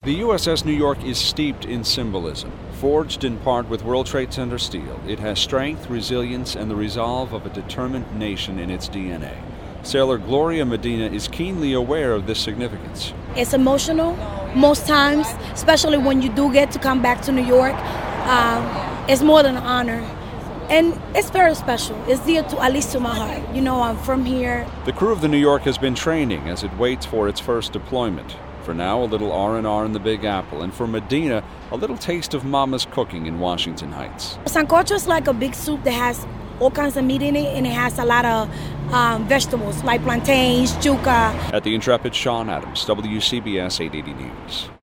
The USS New York is steeped in symbolism. Forged in part with World Trade Center steel, it has strength, resilience, and the resolve of a determined nation in its DNA. Sailor Gloria Medina is keenly aware of this significance. It's emotional most times, especially when you do get to come back to New York. It's more than an honor. And it's very special. It's dear to, at least to my heart. You know, I'm from here. The crew of the New York has been training as it waits for its first deployment. For now, a little R&R in the Big Apple, and for Medina, a little taste of Mama's cooking in Washington Heights. Sancocho is like a big soup that has all kinds of meat in it, and it has a lot of vegetables like plantains, yuca. At the intrepid Sean Adams, WCBS 880 News.